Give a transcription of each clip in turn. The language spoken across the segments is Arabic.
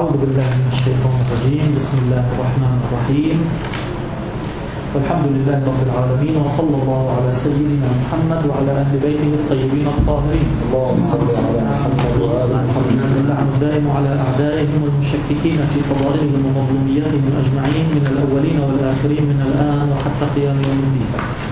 أعوذ بالله من الشيطان الرجيم. بسم الله الرحمن الرحيم. والحمد لله رب العالمين، وصلى الله على سيدنا محمد وعلى أهل بيته الطيبين الطاهرين. اللهم صل على محمد وآل محمد. اللعن الدائم على أعدائهم والمشككين في فضائلهم ومظلومياتهم أجمعين من الأولين والآخرين من الآن وحتى قيام يوم الدين.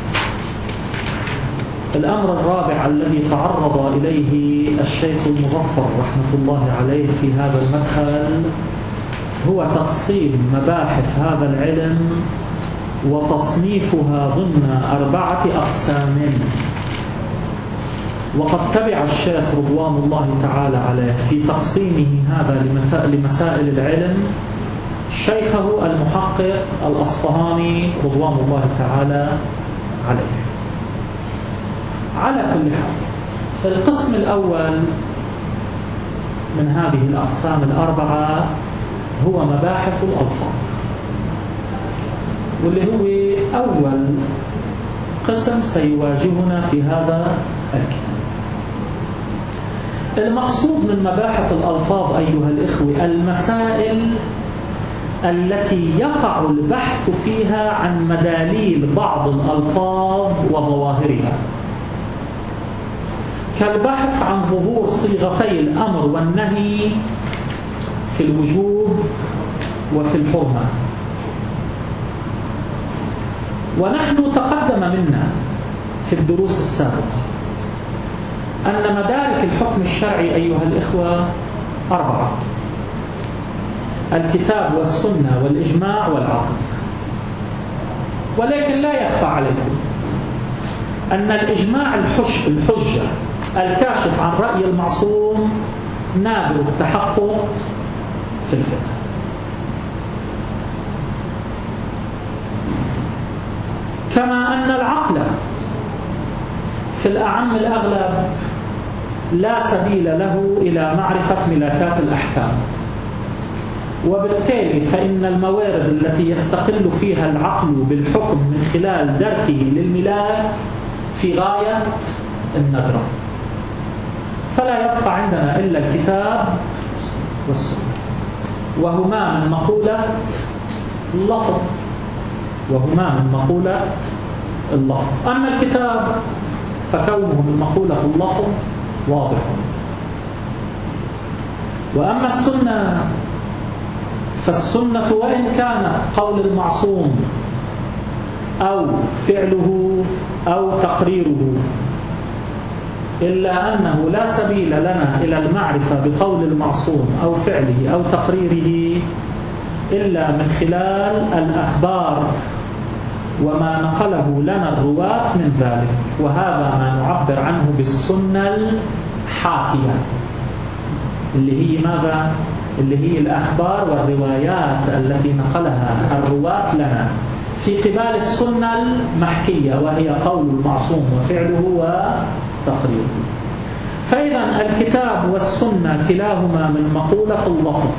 الأمر الرابع الذي تعرض إليه الشيخ المظفر رحمة الله عليه في هذا المدخل هو تقسيم مباحث هذا العلم وتصنيفها ضمن 4 أقسام. وقد تبع الشيخ رضوان الله تعالى عليه في تقسيمه هذا لمسائل العلم شيخه المحقق الأصفهاني رضوان الله تعالى عليه. على كل حال، القسم الأول من هذه الأقسام 4 هو مباحث الألفاظ، واللي هو أول قسم سيواجهنا في هذا الكتاب. المقصود من مباحث الألفاظ أيها الإخوة المسائل التي يقع البحث فيها عن مداليل بعض الألفاظ وظواهرها، كالبحث عن ظهور صيغتي الأمر والنهي في الوجوب وفي الحرمة. ونحن تقدم منا في الدروس السابقة أن مدارك الحكم الشرعي أيها الإخوة 4: الكتاب والسنة والإجماع والعقل. ولكن لا يخفى عليكم أن الإجماع الحجة الكاشف عن رأي المعصوم نادر التحقق في الفقه. كما أن العقل في الأعم الأغلب لا سبيل له إلى معرفة ملاكات الأحكام، وبالتالي فإن الموارد التي يستقل فيها العقل بالحكم من خلال دركه للملاك في غاية الندرة، فلا يبقى عندنا إلا الكتاب والسنة، وهما من مقولة اللفظ أما الكتاب فكونه من مقولة اللفظ واضح، وأما السنة فالسنة وإن كانت قول المعصوم أو فعله أو تقريره، إلا أنه لا سبيل لنا إلى المعرفة بقول المعصوم أو فعله أو تقريره إلا من خلال الأخبار وما نقله لنا الرواة من ذلك، وهذا ما نعبر عنه بالسنة الحاكية، اللي هي ماذا؟ اللي هي الأخبار والروايات التي نقلها الرواة لنا في قبال السنة المحكية، وهي قول المعصوم وفعله وتقريره. فإذا الكتاب والسنة كلاهما من مقولة اللفظ.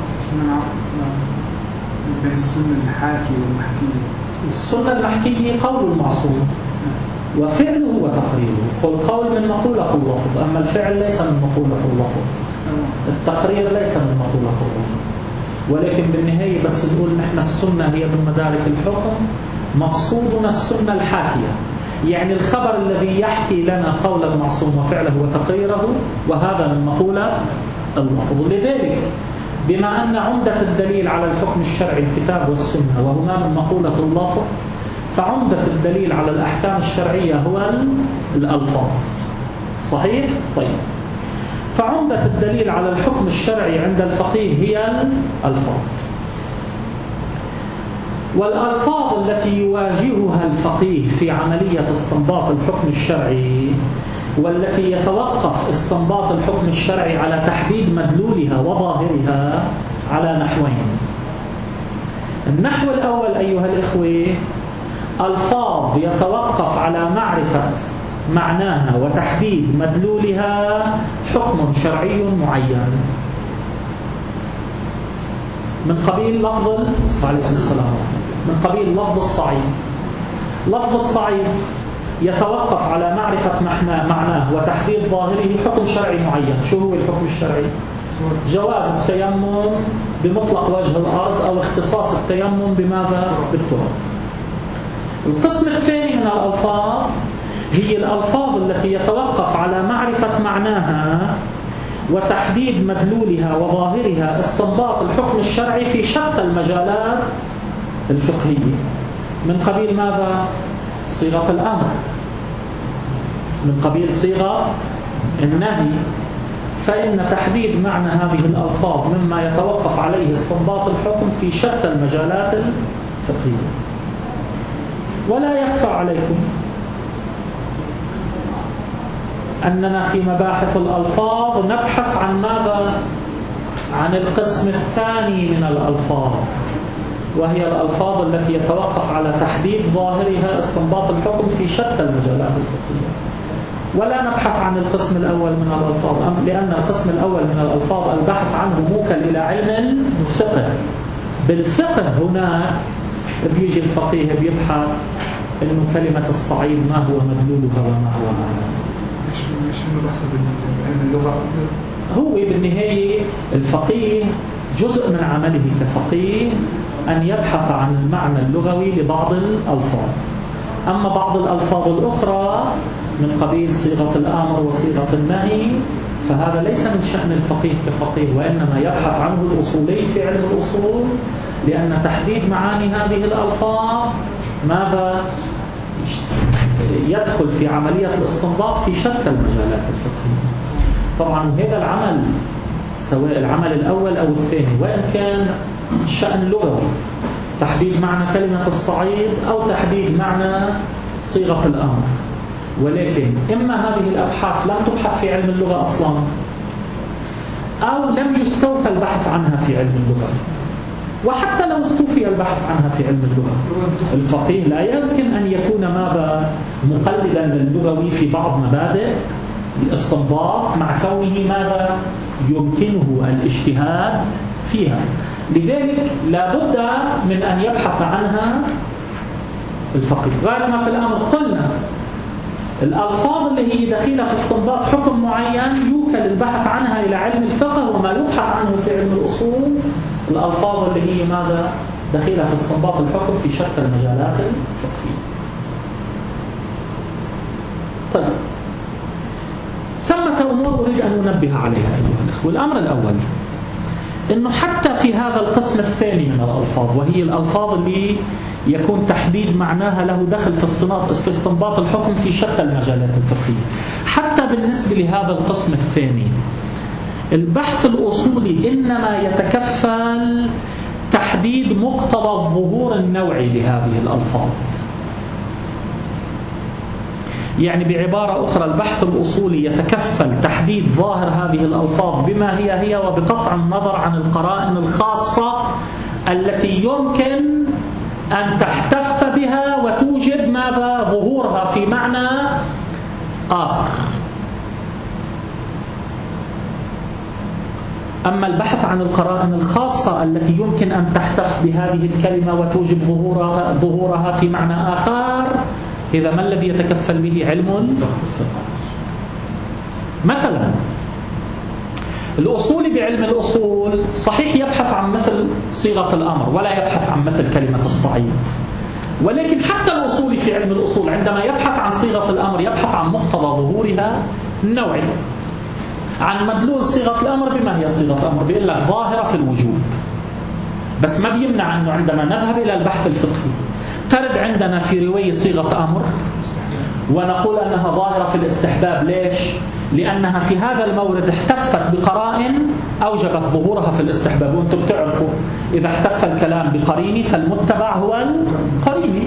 السنة الحاكي والمحكية. السنة المحكية قول المعصوم وفعله وتقريره، فالقول من مقولة اللفظ، أما الفعل ليس من مقولة اللفظ، التقرير ليس من مقولة اللفظ. ولكن بالنهاية بس نقول نحن السنة هي من مدارك الحكم، مقصودنا السنة الحاكية، يعني الخبر الذي يحكي لنا قول المعصوم وفعله وتقريره، وهذا من مقولة اللفظ. لذلك بما أن عمدة الدليل على الحكم الشرعي الكتاب والسنة وهما من مقولة اللفظ، فعمدة الدليل على الأحكام الشرعية هو الألفاظ. صحيح؟ طيب، فعمدة الدليل على الحكم الشرعي عند الفقيه هي الألفاظ. والألفاظ التي يواجهها الفقيه في عملية استنباط الحكم الشرعي، والتي يتوقف استنباط الحكم الشرعي على تحديد مدلولها وظاهرها، على نحوين. النحو الأول أيها الإخوة ألفاظ يتوقف على معرفة معناها وتحديد مدلولها حكم شرعي معين، من قبيل لفظ من قبيل لفظ الصعيد. لفظ الصعيد يتوقف على معرفة معناه وتحديد ظاهره حكم شرعي معين. شو هو الحكم الشرعي؟ جواز التيمم بمطلق وجه الأرض أو اختصاص التيمم بماذا؟ بالتراب. القسم الثاني من الألفاظ هي الألفاظ التي يتوقف على معرفة معناها وتحديد مدلولها وظاهرها استنباط الحكم الشرعي في شتى المجالات الفقهية، من قبيل ماذا؟ صيغة الأمر، من قبيل صيغة النهي. فإن تحديد معنى هذه الألفاظ مما يتوقف عليه استنباط الحكم في شتى المجالات الفقهية. ولا يخفى عليكم أننا في مباحث الألفاظ نبحث عن ماذا؟ عن القسم الثاني من الألفاظ، وهي الألفاظ التي يتوقف على تحديد ظاهرها استنباط الحكم في شتى المجالات الفقهية. ولا نبحث عن القسم الأول من الألفاظ، لأن القسم الأول من الألفاظ البحث عنه موكل إلى علم الفقه. بالفقه هنا بيجي الفقيه بيبحث إنه كلمة الصعيد ما هو مدلولها وما هو معناها. مش إنه بحث بعلم اللغة أصلا. هو بالنهاية الفقيه جزء من عمله كفقيه أن يبحث عن المعنى اللغوي لبعض الألفاظ. أما بعض الألفاظ الأخرى من قبيل صيغة الأمر وصيغة النهي فهذا ليس من شأن الفقيه كفقيه، وإنما يبحث عنه الأصولي في علم الأصول، لأن تحديد معاني هذه الألفاظ ماذا؟ يدخل في عملية الاستنباط في شتى المجالات الفقهية. طبعا هذا العمل سواء العمل الأول أو الثاني، وإن كان شأن لغوي تحديد معنى كلمة الصعيد أو تحديد معنى صيغة الأمر، ولكن إما هذه الأبحاث لم تبحث في علم اللغة أصلا أو لم يستوفى البحث عنها في علم اللغة. وحتى لو استوفي البحث عنها في علم اللغة، الفقيه لا يمكن أن يكون ماذا؟ مقلدا للغوي في بعض مبادئ الاستنباط مع كونه ماذا؟ يمكنه الاجتهاد فيها. لذلك لا بد من أن يبحث عنها الفقيه. غير ما في الأمر قلنا الألفاظ اللي هي دخيلة في استنباط حكم معين يوكل البحث عنها إلى علم الفقه، وما يبحث عنه في علم الأصول الألفاظ اللي هي ماذا؟ دخيلة في استنباط الحكم في شتى المجالات الفقهية. طيب، ثمة أمور أريد أن ننبه عليها أيها الأخوة. الأمر الأول إنه حتى في هذا القسم الثاني من الألفاظ، وهي الألفاظ اللي يكون تحديد معناها له دخل في استنباط الحكم في شتى المجالات الفقهية، حتى بالنسبة لهذا القسم الثاني البحث الأصولي إنما يتكفل تحديد مقتضى الظهور النوعي لهذه الألفاظ. يعني بعبارة أخرى البحث الأصولي يتكفل تحديد ظاهر هذه الألفاظ بما هي وبقطع النظر عن القرائن الخاصة التي يمكن أن تحتف بها وتوجب ماذا؟ ظهورها في معنى آخر. أما البحث عن القرائن الخاصة التي يمكن أن تحتف بهذه الكلمة وتوجب ظهورها في معنى آخر، إذا ما الذي يتكفل به؟ علم الفقه. مثلا الأصولي بعلم الأصول صحيح يبحث عن مثل صيغة الأمر ولا يبحث عن مثل كلمة الصعيد، ولكن حتى الأصولي في علم الأصول عندما يبحث عن صيغة الأمر يبحث عن مقتضى ظهورها النوعي، عن مدلول صيغة الأمر بما هي صيغة الأمر، بيقول لك ظاهرة في الوجوب. بس ما بيمنع أنه عندما نذهب إلى البحث الفقهي ترد عندنا في رواية صيغة أمر ونقول أنها ظاهرة في الاستحباب. ليش؟ لأنها في هذا المورد احتفت بقرائن أوجبت ظهورها في الاستحباب، وأنتم بتعرفوا إذا احتف الكلام بقريني فالمتبع هو القريني.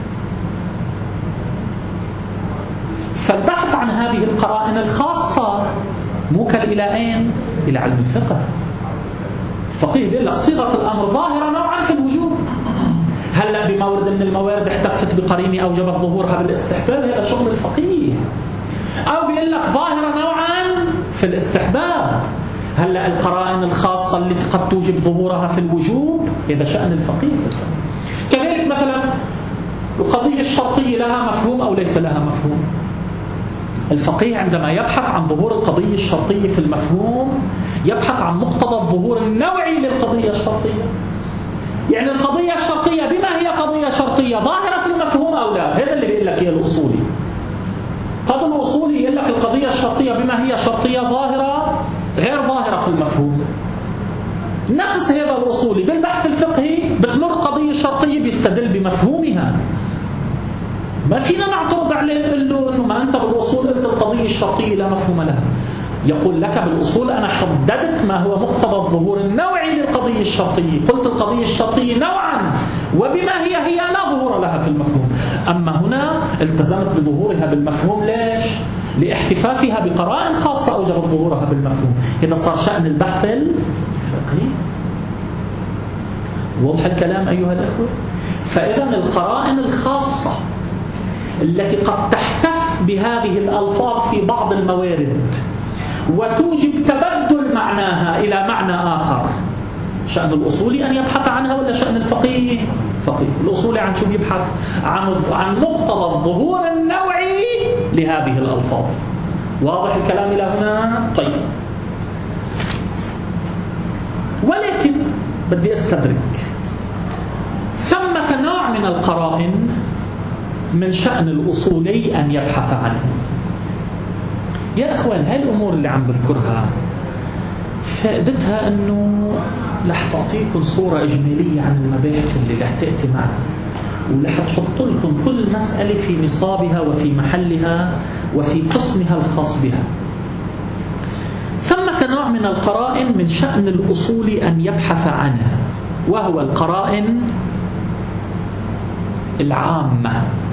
فالبحث عن هذه القرائن الخاصة موكل إلى أين؟ إلى علم الفقه. الفقيه بيقول لك صيغة الأمر ظاهرة نوعا في الوجوب، هلا بمورد من الموارد احتفت بقرينة أوجبت ظهورها بالاستحباب، هذا شغل الفقيه. أو بيقول لك ظاهرة نوعا في الاستحباب، هلا القرائن الخاصة اللي قد توجب ظهورها في الوجوب هذا شأن الفقيه. كذلك مثلا القضية الشرطية لها مفهوم أو ليس لها مفهوم. الفقيه عندما يبحث عن ظهور القضية الشرطية في المفهوم يبحث عن مقتضى الظهور النوعي للقضية الشرطية. يعني القضية الشرطية بما هي قضية شرطية ظاهرة في المفهوم أو لا؟ هذا اللي بيقول لك هي الأصولي. قد الأصولي يقول لك القضية الشرطية بما هي شرطية ظاهرة غير ظاهرة في المفهوم. نفس هذا الأصولي بالبحث الفقهي بتمر قضية شرطية بيستدل بمفهومها. ما فينا نعترض عليه نقول له إنه ما أنت بالأصول قلت القضية الشرطية لا مفهوم لها. يقول لك بالأصول أنا حددت ما هو مقتضى الظهور النوعي للقضية الشرطية، قلت القضية الشرطية نوعا وبما هي لا ظهور لها في المفهوم. أما هنا التزمت بظهورها بالمفهوم. ليش؟ لاحتفافها بقرائن خاصة أوجبت ظهورها بالمفهوم. إذا صار شأن البحث الفقهي. واضح الكلام أيها الأخوة؟ فإذا القرائن الخاصة التي قد تحتف بهذه الألفاظ في بعض الموارد وتوجب تبدل معناها إلى معنى آخر، شأن الأصولي أن يبحث عنها ولا شأن الفقيه؟ فقيه. الأصولي عن شو يبحث؟ عن مقتضى الظهور النوعي لهذه الألفاظ. واضح الكلام إلى هنا؟ طيب. ولكن بدي أستدرك ثمة نوع من القرائن من شأن الأصولي أن يبحث عنه. يا أخوان هاي الأمور اللي عم بذكرها فائدتها أنه رح تعطيكم صورة إجمالية عن المباحث اللي رح تأتي معنا، ورح تحط لكم كل مسألة في نصابها وفي محلها وفي قسمها الخاص بها. ثمة نوع من القرائن من شأن الأصول أن يبحث عنها، وهو القرائن العامة.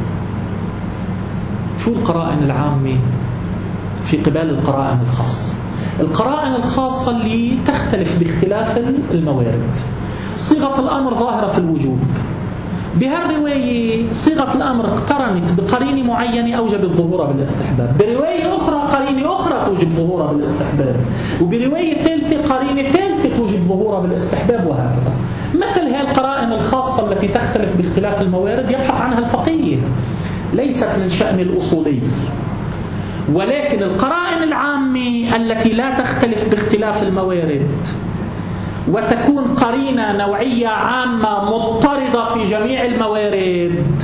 شو القرائن العامة في قبال القرائن الخاصة؟ القرائن الخاصة اللي تختلف باختلاف الموارد. صيغة الأمر ظاهرة في الوجوب، بهالرواية صيغة الأمر اقترنت بقرينة معينة أوجبت ظهورها بالاستحباب، برواية أخرى قرينة أخرى توجب ظهورها بالاستحباب، وبرواية ثالثة قرينة ثالثة توجب ظهورها بالاستحباب، وهكذا. مثل هذه القرائن الخاصة التي تختلف باختلاف الموارد يبحث عنها الفقيه، ليست من شأن الأصولي. ولكن القرائن العامة التي لا تختلف باختلاف الموارد وتكون قرينة نوعية عامة مضطردة في جميع الموارد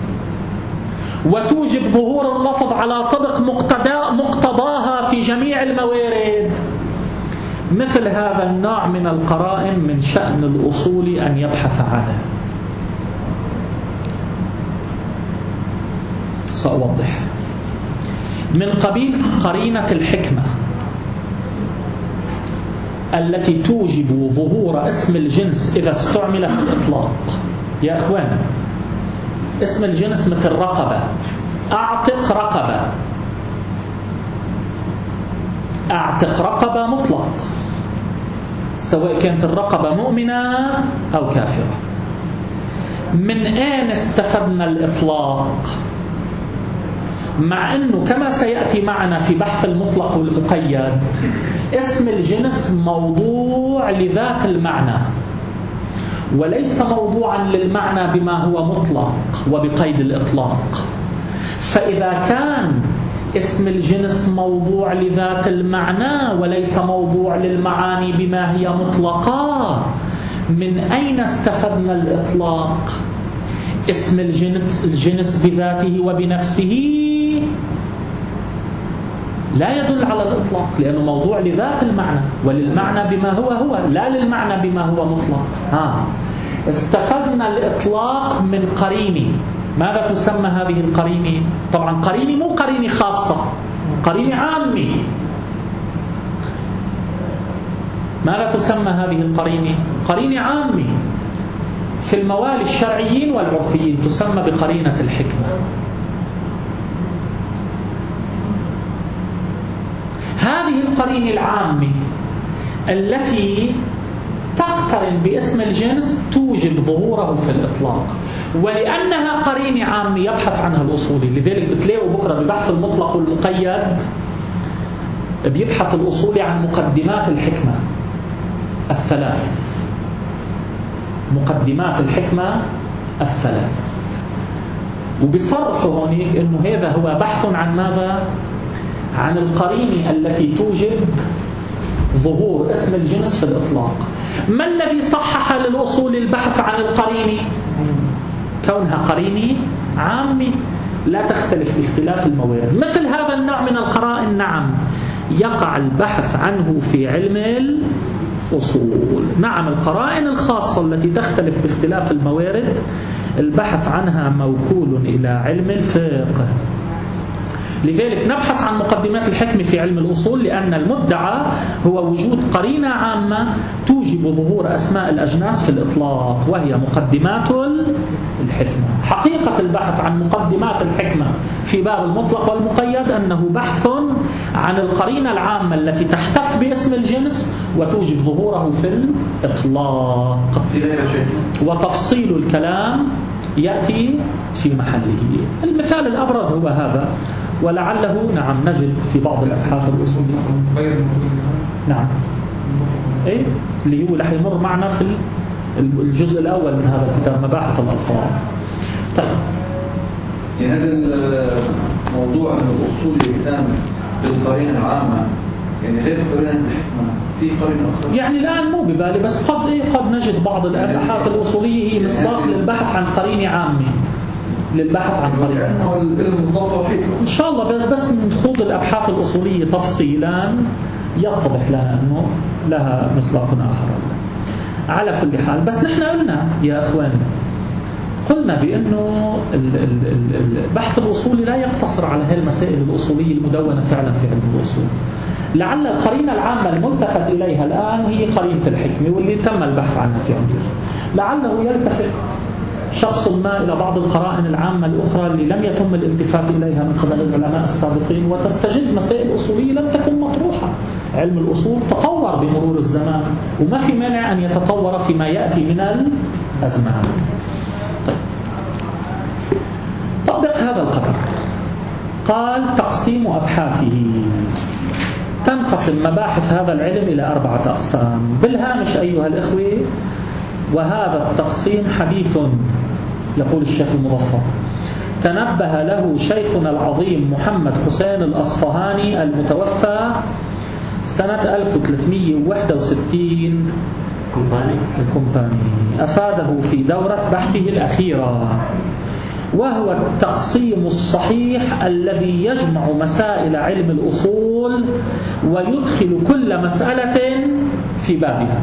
وتوجب ظهور اللفظ على طبق مقتضاها في جميع الموارد، مثل هذا النوع من القرائن من شأن الأصول أن يبحث عنه. سأوضح. من قبيل قرينة الحكمة التي توجب ظهور اسم الجنس إذا استعمل في الإطلاق. يا أخوان اسم الجنس مثل رقبة، أعتق رقبة، أعتق رقبة مطلق سواء كانت الرقبة مؤمنة أو كافرة. من أين استفدنا الإطلاق؟ مع أنه كما سيأتي معنا في بحث المطلق والمقيد اسم الجنس موضوع لذات المعنى وليس موضوعا للمعنى بما هو مطلق وبقيد الإطلاق. فإذا كان اسم الجنس موضوع لذات المعنى وليس موضوع للمعاني بما هي مطلقة، من أين استفدنا الإطلاق؟ اسم الجنس بذاته وبنفسه لا يدل على الإطلاق لأنه موضوع لذات المعنى وللمعنى بما هو لا للمعنى بما هو مطلق. استفدنا الإطلاق من قرينة. ماذا تسمى هذه القرينة؟ طبعا قرينة مو قرينة خاصة، قرينة عامة. ماذا تسمى هذه القرينة؟ قرينة عامة في الموالي الشرعيين والعرفيين تسمى بقرينة الحكمة. هذه القرينة العامة التي تقترن باسم الجنس توجب ظهوره في الإطلاق، ولأنها قرينة عامة يبحث عنها الأصولي. لذلك بتلاقوا بكرة ببحث المطلق والمقيد بيبحث الأصولي عن مقدمات الحكمة الثلاث، مقدمات الحكمة الثلاث، وبيصرحوا هونيك إنه هذا هو بحث عن ماذا؟ عن القرينة التي توجب ظهور اسم الجنس في الإطلاق. ما الذي صحح للأصول البحث عن القرينة؟ كونها قرينة عامة لا تختلف باختلاف الموارد. مثل هذا النوع من القرائن نعم يقع البحث عنه في علم الأصول. نعم القرائن الخاصة التي تختلف باختلاف الموارد البحث عنها موكول إلى علم الفقه. لذلك نبحث عن مقدمات الحكمة في علم الأصول، لأن المدعى هو وجود قرينة عامة توجب ظهور أسماء الأجناس في الإطلاق، وهي مقدمات الحكمة. حقيقة البحث عن مقدمات الحكمة في باب المطلق والمقيد أنه بحث عن القرينة العامة التي تحتف باسم الجنس وتوجب ظهوره في الإطلاق، وتفصيل الكلام يأتي في محله. المثال الأبرز هو هذا، ولعله نعم نجد في بعض الأبحاث الأصولية. نعم إيه اللي هو رح يمر معنا في الجزء الأول من هذا الكتاب، مباحث الألفاظ. طيب يعني هذا الموضوع أن الأصول يهتم بالقرينة العامة، يعني غير قرينة الحكمة في قرينة أخرى. يعني الآن مو ببالي، بس قد نجد بعض الأبحاث الأصولية هي مصداق للبحث عن قرينة عامة، للبحث عن قرينة إن شاء الله. بس نخوض الأبحاث الأصولية تفصيلا يتضح لنا أنه لها مصداق آخر. على كل حال، بس نحن قلنا يا أخواني، قلنا بأنه البحث الأصولي لا يقتصر على هذه المسائل الأصولية المدونة فعلا في علم الأصول. لعل القرينة العامة الملتفت إليها الآن هي قرينة الحكمة واللي تم البحث عنها في علم الأصول. لعله يلتفت شخص ما إلى بعض القرائن العامة الأخرى اللي لم يتم الالتفات إليها من قبل العلماء السابقين، وتستجد مسائل أصولية لم تكن مطروحة. علم الأصول تطور بمرور الزمان، وما في مانع أن يتطور فيما يأتي من الأزمان. طيب طبق هذا القدر. قال تقسيم أبحاثه. تنقسم مباحث هذا العلم إلى 4 أقسام. بالهامش أيها الإخوة، وهذا التقسيم حديث يقول الشيخ المظفر تنبه له شيخنا العظيم محمد حسين الأصفهاني المتوفى سنة 1361 الكومباني، أفاده في دورة بحثه الأخيرة، وهو التقسيم الصحيح الذي يجمع مسائل علم الأصول ويدخل كل مسألة في بابها.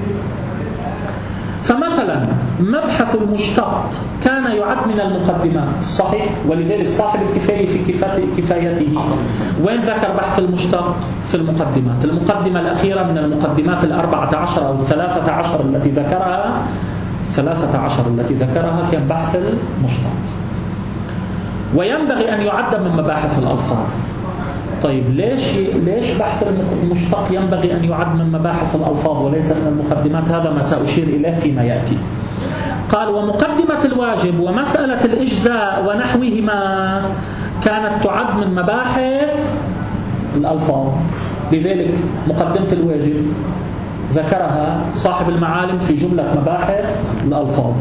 فمثلا مبحث المشتق كان يعد من المقدمات، صحيح، ولذلك صاحب الكفاية في كفايته وين ذكر بحث المشتق؟ في المقدمات. المقدمة الأخيرة من المقدمات 14 أو 13 التي ذكرها، 13 التي ذكرها كان بحث المشتق، وينبغي أن يعد من مباحث الألفاظ. طيب ليش بحث المشتق ينبغي أن يعد من مباحث الألفاظ وليس من المقدمات؟ هذا ما سأشير إليه فيما يأتي. قال ومقدمة الواجب ومسألة الإجزاء ونحوهما كانت تعد من مباحث الألفاظ. لذلك مقدمة الواجب ذكرها صاحب المعالم في جملة مباحث الألفاظ،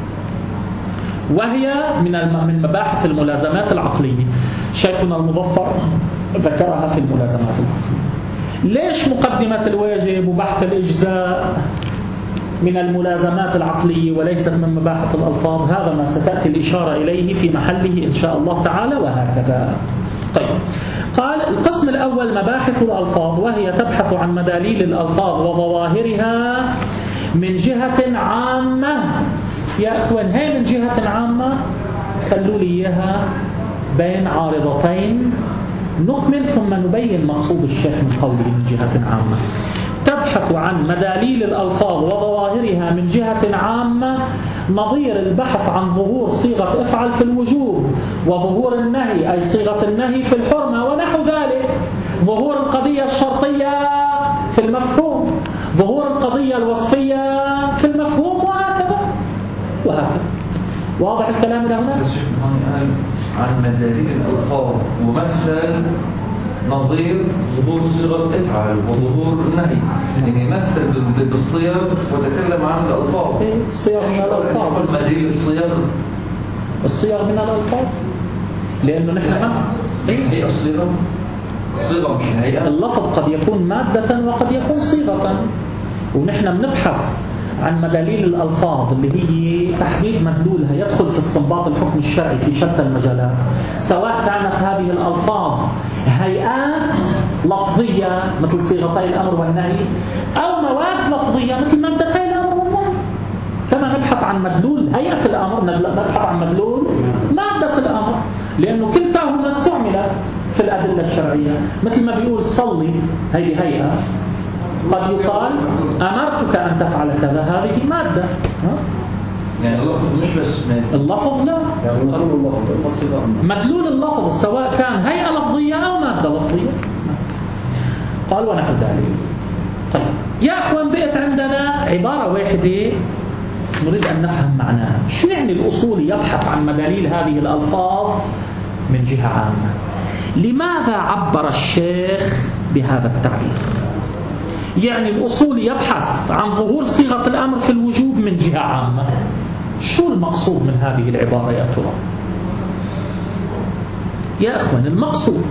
وهي من مباحث الملازمات العقلية. شيخنا المظفر ذكرها في الملازمات العقلية. ليش مقدمة الواجب وبحث الإجزاء من الملازمات العقلية وليست من مباحث الألفاظ؟ هذا ما ستأتي الإشارة إليه في محله إن شاء الله تعالى، وهكذا. طيب قال القسم الأول مباحث الألفاظ، وهي تبحث عن مداليل الألفاظ وظواهرها من جهة عامة. يا أخوان هاي من جهة عامة، خلوا لي إياها بين عارضتين نكمل ثم نبين مقصود الشيخ من قوله من جهة عامة. تبحث عن مداليل الألفاظ وظواهرها من جهة عامة، نظير البحث عن ظهور صيغة افعل في الوجوب، وظهور النهي أي صيغة النهي في الحرمة ونحو ذلك، ظهور القضية الشرطية في المفهوم، ظهور القضية الوصفية في المفهوم، وهكذا. واضح الكلام إلى هنا؟ عن مداليل الألفاظ ومثل نظير ظهور صيغة افعل وظهور النهي، يعني مثل بالصيغ وتكلم عن الألفاظ. الصيغ من الألفاظ، مداليل الصيغ من الألفاظ، لأنه نحن هي الصيغة صيغة مش الهيئة. اللفظ قد يكون مادة وقد يكون صيغة، ونحن بنبحث عن مداليل الألفاظ اللي هي تحديد مدلولها يدخل في استنباط الحكم الشرعي في شتى المجالات، سواء كانت هذه الألفاظ هيئات لفظية مثل صيغتي الأمر والنهي، أو مواد لفظية مثل مادتي الأمر والنهي. كما نبحث عن مدلول هيئة الأمر نبحث عن مدلول مادة الأمر، لأنه كلتاهما استعملت في الأدلة الشرعية. مثل ما بيقول صلي، هذه هيئة، قد يقال أمرتك أن تفعل كذا، هذه مادة. يعني اللفظ مش بس مادة، اللفظ لا، يعني مدلول اللفظ سواء كان هيئة لفظية أو مادة لفظية. قال ونحو ذلك. طيب يا أخوان، بقت عندنا عبارة واحدة نريد أن نفهم معناها. شو يعني الأصول يبحث عن مداليل هذه الألفاظ من جهة عامة؟ لماذا عبر الشيخ بهذا التعبير؟ يعني الأصول يبحث عن ظهور صيغة الأمر في الوجوب من جهة عامة. شو المقصود من هذه العبارة يا ترى؟ يا أخوان، المقصود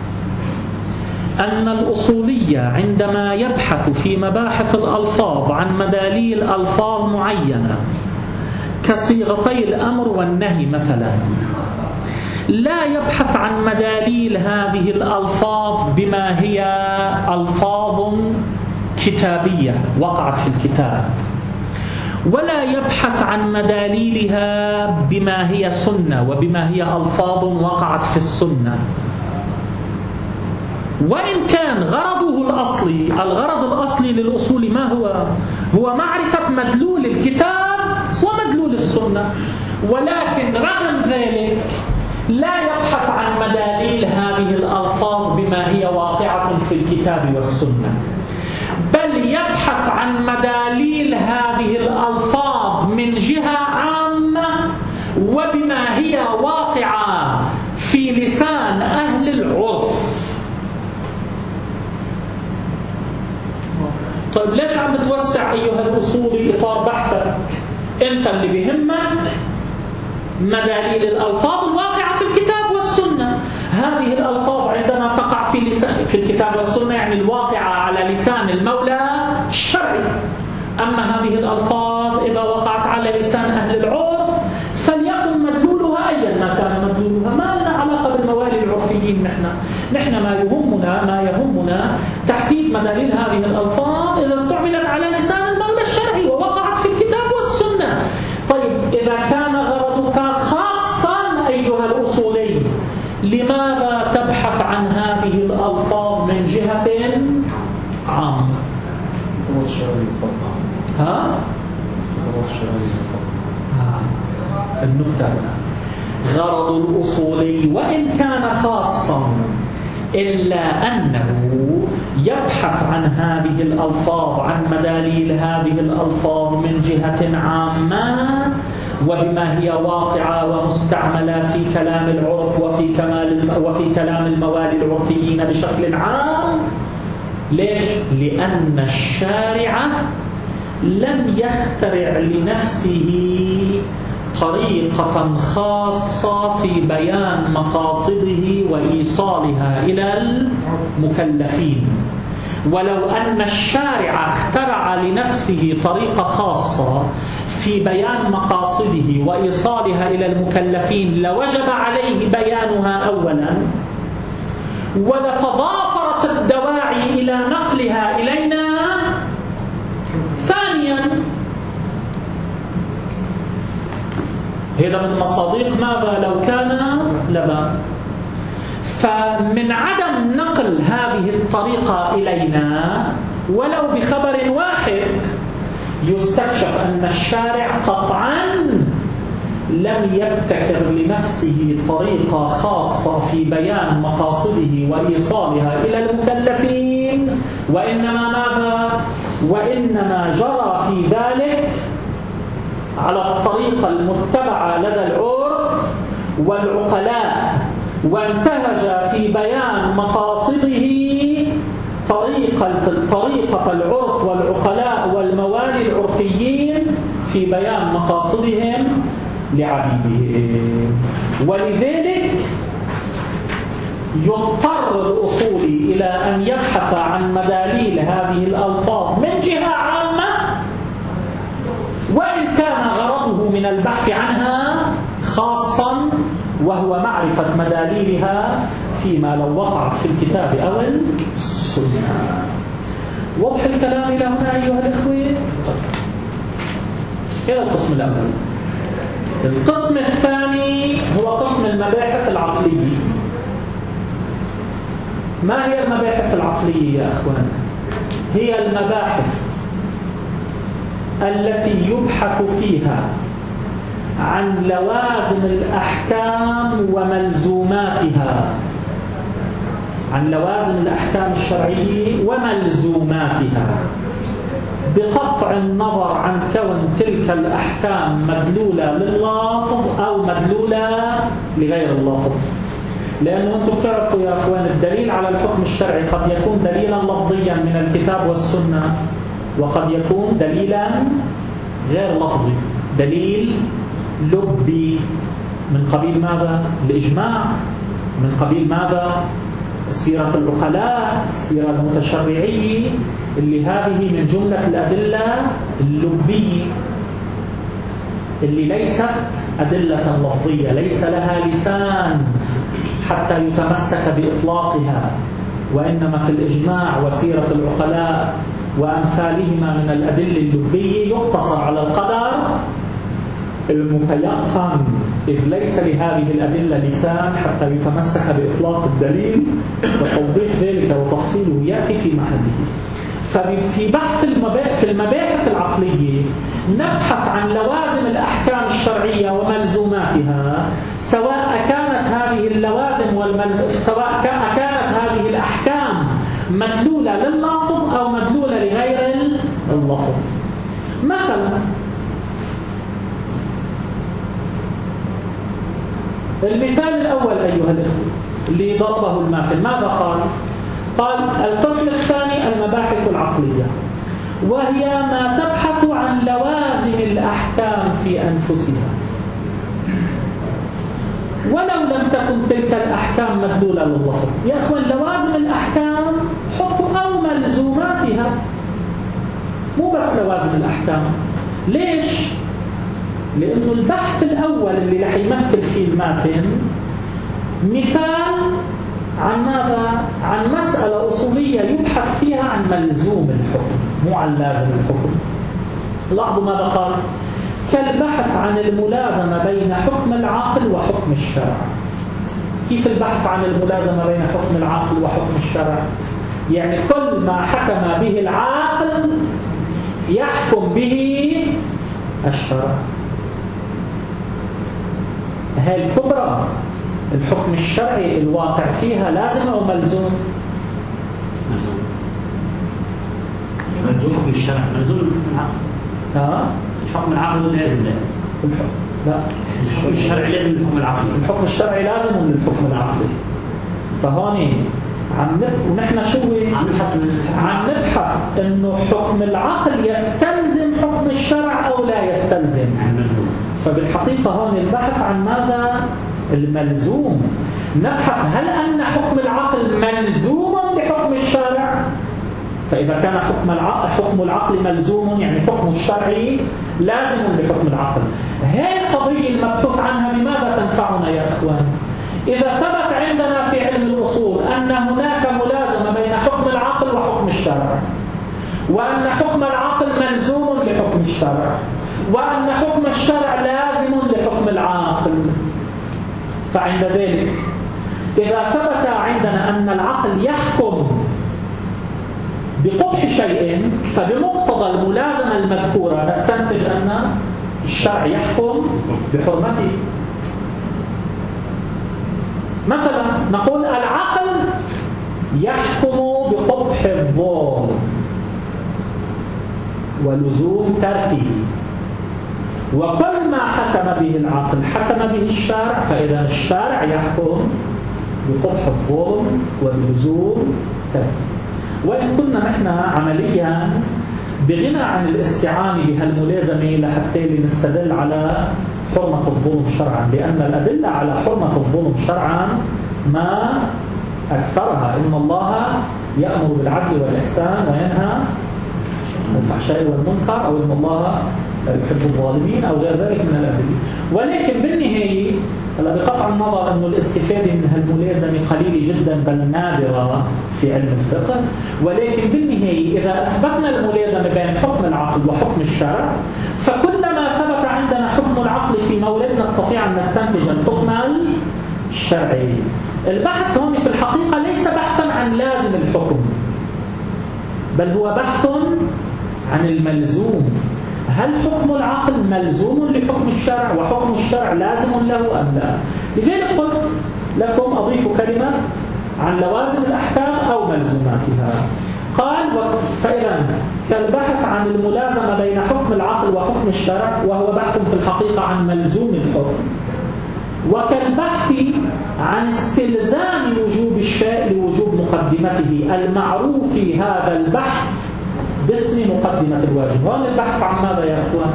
أن الأصولية عندما يبحث في مباحث الألفاظ عن مداليل ألفاظ معينة كصيغتي الأمر والنهي مثلا، لا يبحث عن مداليل هذه الألفاظ بما هي ألفاظ كتابية وقعت في الكتاب، ولا يبحث عن مداليلها بما هي سنة وبما هي ألفاظ وقعت في السنة. وإن كان غرضه الأصلي، الغرض الأصلي للأصول ما هو معرفة مدلول الكتاب ومدلول السنة، ولكن رغم ذلك لا يبحث عن مداليل هذه الألفاظ بما هي واقعة في الكتاب والسنة، بل يبحث عن مداليل هذه الألفاظ من جهة عامة وبما هي واقعة في لسان أهل العرف. طيب ليش عم بتوسع أيها الأصولي إطار بحثك؟ أنت اللي بيهمك مداليل الألفاظ الواقعة في الكتاب والسنة. هذه الألفاظ عندما تقع في الكتاب والسنة يعني الواقعة على لسان المولى الشرعي. أما هذه الألفاظ إذا وقعت على لسان أهل العرف فليكن مدلولها أيا ما كان مدلولها، ما لنا علاقة بالموالي العرفيين. نحن ما يهمنا تحديد مداليل هذه الألفاظ إذا استعملت على لسان المولى الشرعي ووقعت في الكتاب والسنة. طيب إذا كان غرضك خاصا أيها الأصولي، لماذا تبحث عن هذه الألفاظ من جهة عامة؟ النكتة هنا غرض الأصولي وإن كان خاصا إلا أنه يبحث عن هذه الألفاظ، عن مداليل هذه الألفاظ من جهة عامة وبما هي واقعة ومستعملة في كلام العرف وفي كلام الموالي العرفيين بشكل عام. ليش؟ لأن الشارع لم يخترع لنفسه طريقة خاصة في بيان مقاصده وإيصالها إلى المكلفين. ولو أن الشارع اخترع لنفسه طريقة خاصة في بيان مقاصده وإيصالها إلى المكلفين لوجب عليه بيانها أولا، ولتضافرت الدواعي إلى نقلها إلينا ثانيا. هذا من مصادق ماذا لو كان لبا. فمن عدم نقل هذه الطريقة إلينا ولو بخبر واحد يستكشف أن الشارع قطعا لم يبتكر لنفسه طريقة خاصة في بيان مقاصده وإيصالها إلى المكلفين، وإنما جرى في ذلك على الطريقة المتبعة لدى العرف والعقلاء، وانتهج في بيان مقاصده طريقة العرف والعقلاء والموالي العرفيين في بيان مقاصدهم لعبيدهم. ولذلك يضطر الأصولي إلى أن يبحث عن مداليل هذه الألفاظ من جهة عامة، وإن كان غرضه من البحث عنها خاصا وهو معرفة مداليلها فيما لو وقعت في الكتاب أو السنة. واضح الكلام إلى هنا أيها الإخوة؟ إلى القسم الأول. القسم الثاني هو قسم المباحث العقلية. ما هي المباحث العقلية يا أخوان؟ هي المباحث التي يبحث فيها عن لوازم الأحكام وملزوماتها، عن لوازم الأحكام الشرعية وملزوماتها، بقطع النظر عن كون تلك الأحكام مدلولة لللفظ أو مدلولة لغير اللفظ. لأنه أنتم تعرفوا يا أخوان الدليل على الحكم الشرعي قد يكون دليلا لفظيا من الكتاب والسنة، وقد يكون دليلا غير لفظي، دليل لبي من قبيل ماذا؟ الإجماع، من قبيل ماذا؟ سيرة العقلاء، السيرة المتشرعية، اللي هذه من جملة الأدلة اللبية اللي ليست أدلة لفظية، ليس لها لسان حتى يتمسك بإطلاقها، وإنما في الإجماع وسيرة العقلاء وأمثالهما من الأدلة اللبية يقتصر على القدر المتيقن، إذ ليس لهذه الأدلة لسان حتى يتمسك بإطلاق الدليل، وتوضيح ذلك وتفصيله يأتي في محله. ففي بحث في المباحث العقلية نبحث عن لوازم الأحكام الشرعية وملزوماتها، سواء كانت هذه اللوازم سواء كانت هذه الأحكام مدلولة لللفظ أو مدلولة لغير اللفظ. مثلا المثال الأول أيها الأخوة اللي ضربه الماثل ماذا قال؟ قال القسم الثاني المباحث العقلية، وهي ما تبحث عن لوازم الأحكام في أنفسها ولو لم تكن تلك الأحكام مدلولة لللفظ. يا أخوان لوازم الأحكام حطوا أو ملزوماتها، مو بس لوازم الأحكام. ليش؟ لأنه البحث الأول اللي رح يمثل فيه الماتن مثال عن ماذا؟ عن مسألة أصولية يبحث فيها عن ملزوم الحكم مو عن لازم الحكم. لاحظوا ماذا قال؟ كالبحث عن الملازمة بين حكم العاقل وحكم الشرع. كيف البحث عن الملازمة بين حكم العاقل وحكم الشرع؟ يعني كل ما حكم به العاقل يحكم به الشرع. هاي الكبرى الحكم الشرعي الواقع فيها لازم أو ملزوم؟ ملزوم بالشرع، ملزوم العقل. الحكم العقل لازم لا الحكم الشرعي لازم الحكم العقلي. الحكم الشرعي لازم من الحكم العقلي. فهون ونحن شو عم نبحث انه حكم العقل يستلزم حكم الشرع او لا يستلزم. فبالحقيقة هون البحث عن ماذا؟ الملزوم. نبحث هل أن حكم العقل ملزوم بحكم الشرع؟ فإذا كان حكم العقل ملزوم يعني حكم الشرعي لازم بحكم العقل. هذه القضية المبحوث عنها بماذا تنفعنا يا إخوان؟ إذا ثبت عندنا في علم الأصول أن هناك ملازمة بين حكم العقل وحكم الشرع، وأن حكم العقل ملزوم لحكم الشرع، وأن حكم الشرع لازم لحكم العاقل، فعند ذلك إذا ثبت عندنا أن العقل يحكم بقبح شيء فبمقتضى الملازمة المذكورة نستنتج أن الشرع يحكم بحرمته. مثلا نقول العقل يحكم بقبح الظلم ولزوم تركه، وكل ما حكم به العقل حكم به الشارع، فإذا الشارع يحكم بقبح الظلم ولزوم تركه. وإن كنا نحن عمليا بغنى عن الاستعانة بهالملازمة لحتى لنستدل على حرمة الظلم شرعا، لأن الأدلة على حرمة الظلم شرعا ما أكثرها إن الله يأمر بالعدل والإحسان وينهى عن الفحشاء والمنكر، أو إن الله يحب الظالمين أو غير ذلك من الأدلة. ولكن بالنهاية بقطع النظر أن الاستفادة من هالملازمة قليلة جدا بل نادرة في علم الفقه، ولكن بالنهاية إذا أثبتنا الملازمة بين حكم العقل وحكم الشرع، فكلما ثبت عندنا حكم العقل في مورد نستطيع أن نستنتج الحكم الشرعي. البحث هون في الحقيقة ليس بحثا عن لازم الحكم، بل هو بحث عن الملزوم. هل حكم العقل ملزوم لحكم الشرع وحكم الشرع لازم له أم لا؟ لذلك قلت لكم أضيف كلمة عن لوازم الأحكام أو ملزوماتها. قال فإذا كالبحث عن الملازمة بين حكم العقل وحكم الشرع، وهو بحث في الحقيقة عن ملزوم الحكم، وكالبحث عن استلزام وجوب الشيء لوجوب مقدمته، المعروف في هذا البحث باسم مقدمة الواجب. هون البحث عن ماذا يا أخوان؟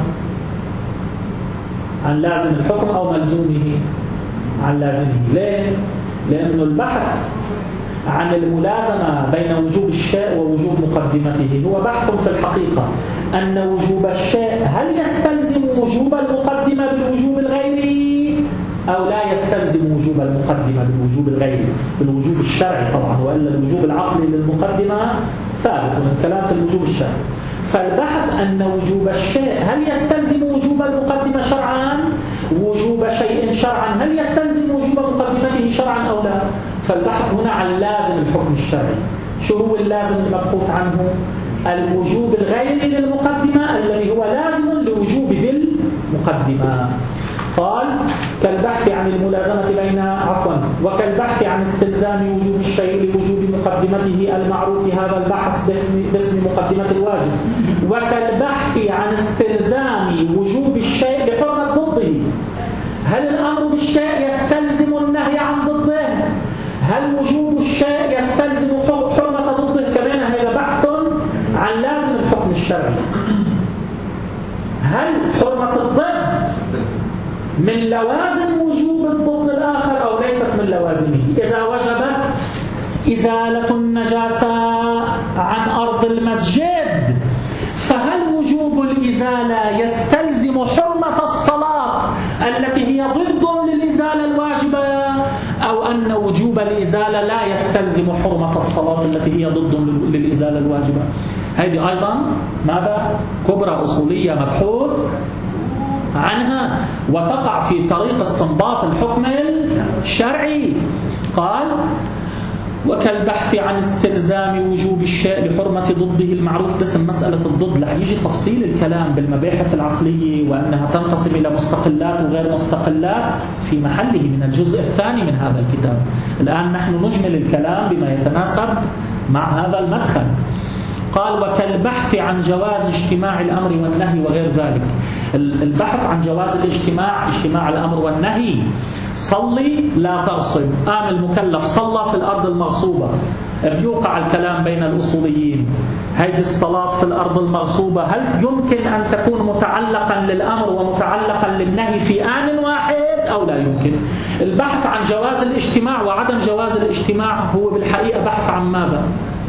عن لازم الحكم أو ملزومه؟ عن لازمه. ليه؟ لأنه البحث عن الملازمة بين وجوب الشيء ووجوب مقدمته هو بحث في الحقيقة أن وجوب الشيء هل يستلزم وجوب المقدمة بالوجوب الغيري أو لا يستلزم وجوب المقدمة بالوجوب الغيري، بالوجوب الشرعي طبعا، وإلا الوجوب العقلي للمقدمة ثابت من كلام في الوجوب الشرعي. فالبحث أن وجوب الشيء هل يستلزم وجوب المقدمة شرعا، وجوب شيء شرعا هل يستلزم وجوب مقدمته شرعا أو لا. فالبحث هنا عن لازم الحكم الشرعي. شو هو اللازم المبحوث عنه؟ الوجوب الغيري للمقدمة الذي هو لازم لوجوب ذي المقدمة. قال كالبحث عن الملازمة وكالبحث عن استلزام وجوب الشيء لوجوب مقدمته المعروف هذا البحث باسم مقدمة الواجب، وكالبحث عن استلزام وجوب الشيء بحرمة ضده. هل الأمر بالشيء يستلزم النهي عن ضده؟ هل وجوب الشيء يستلزم حرمة ضده؟ كمان هذا بحث عن لازم الحكم الشرعي. هل حرمة الضد من لوازم وجوب الضد الآخر أو ليست من لوازمه؟ إذا وجبت إزالة النجاسة عن أرض المسجد، فهل وجوب الإزالة يستلزم حرمة الصلاة التي هي ضد للإزالة الواجبة، أو أن وجوب الإزالة لا يستلزم حرمة الصلاة التي هي ضد للإزالة الواجبة؟ هذه أيضا ماذا؟ كبرى أصولية مبحوث عنها وتقع في طريق استنباط الحكم الشرعي. قال وكالبحث عن استلزام وجوب الشيء لحرمة ضده المعروف باسم مسألة الضد. رح يجي تفصيل الكلام بالمباحث العقلية وأنها تنقسم إلى مستقلات وغير مستقلات في محله من الجزء الثاني من هذا الكتاب. الآن نحن نجمل الكلام بما يتناسب مع هذا المدخل. قال وكالبحث عن جواز اجتماع الأمر والنهي وغير ذلك. البحث عن جواز اجتماع الأمر والنهي. صلي لا تغصب. قام المكلف صلى في الأرض المغصوبة، بيوقع الكلام بين الأصوليين. هذه الصلاة في الأرض المغصوبة هل يمكن أن تكون متعلقا للأمر ومتعلقا للنهي في آن واحد أو لا يمكن؟ البحث عن جواز الاجتماع وعدم جواز الاجتماع هو بالحقيقة بحث عن ماذا؟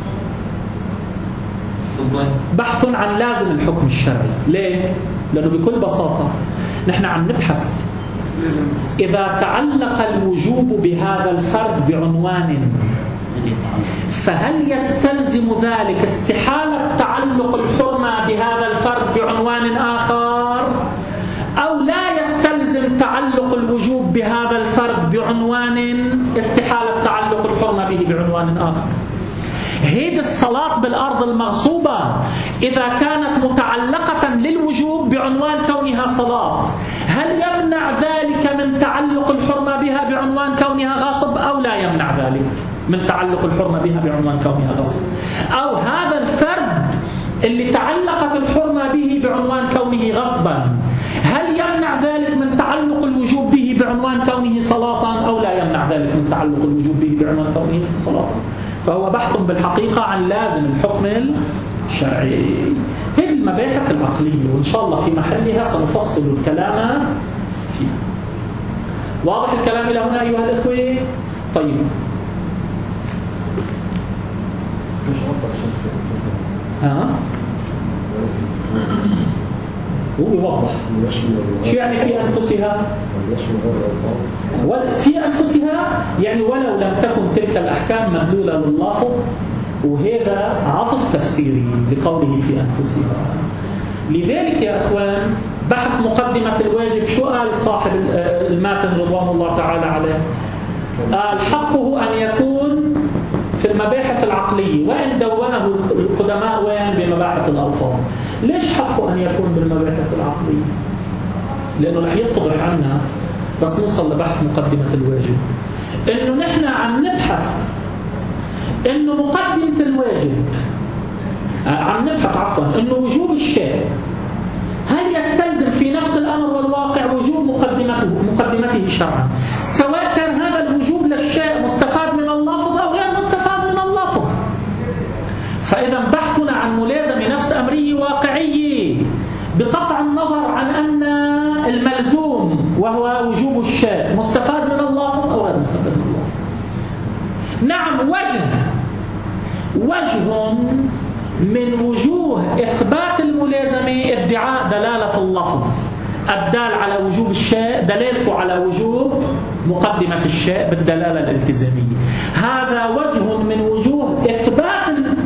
بحث عن لازم الحكم الشرعي. ليه؟ لأنه بكل بساطة نحن عم نبحث إذا تعلق الوجوب بهذا الفرد بعنوان، فهل يستلزم ذلك استحالة تعلق الحرمة بهذا الفرد بعنوان آخر، أو لا يستلزم تعلق الوجوب بهذا الفرد بعنوان استحالة تعلق الحرمة به بعنوان آخر؟ هذه الصلاة بالأرض المغصوبة إذا كانت متعلقة للوجوب بعنوان كونها صلاة، هل يمنع ذلك من تعلق الحرمة بها بعنوان كونها غصب أو لا يمنع ذلك من تعلق الحرمة بها بعنوان كونها غصب؟ أو هذا الفرد اللي تعلقت الحرمة به بعنوان كونه غصبا هل يمنع ذلك من تعلق الوجوب به بعنوان كونه صلاة أو لا يمنع ذلك من تعلق الوجوب به بعنوان كونه صلاة؟ فهو بحث بالحقيقة عن لازم الحكم الشرعي. هذه المباحث العقلية وإن شاء الله في محلها سنفصل الكلام فيها. واضح الكلام إلى هنا أيها الأخوة؟ طيب مش أفضل شيء هو يوضح شو يعني في أنفسها في أنفسها، يعني ولو لم تكن تلك الأحكام مدلولة لللفظ، وهذا عطف تفسيري لقوله في أنفسها. لذلك يا أخوان بحث مقدمة الواجب شو قال صاحب الماتن رضوان الله تعالى عليه؟ قال حقه أن يكون في المباحث العقلية، وإن دونه القدماء وين بمباحث الألفاظ. ليش حقه أن يكون بالمباحث العقلية؟ لأنه رح يتضح عنا بس نوصل لبحث مقدمة الواجب إنه نحن عم نبحث إنه مقدمة الواجب عم نبحث إنه وجوب الشيء هل يستلزم في نفس الأمر والواقع وجوب مقدمته شرعا، سواء كان هذا الوجوب للشيء مستفاد من اللفظ أو غير مستفاد من اللفظ. فإذا بحثنا عن ملازمة نفس أمرية واقعية بقطع النظر عن أن الملزوم وهو وجوب الشيء مستفاد من اللفظ أو غير مستفاد من اللفظ. نعم، وجه من وجوه إثبات الملازمة ادعاء دلالة اللفظ الدال على وجوب الشيء دلالته على وجوب مقدمة الشيء بالدلالة الالتزامية. هذا وجه من وجوه إثبات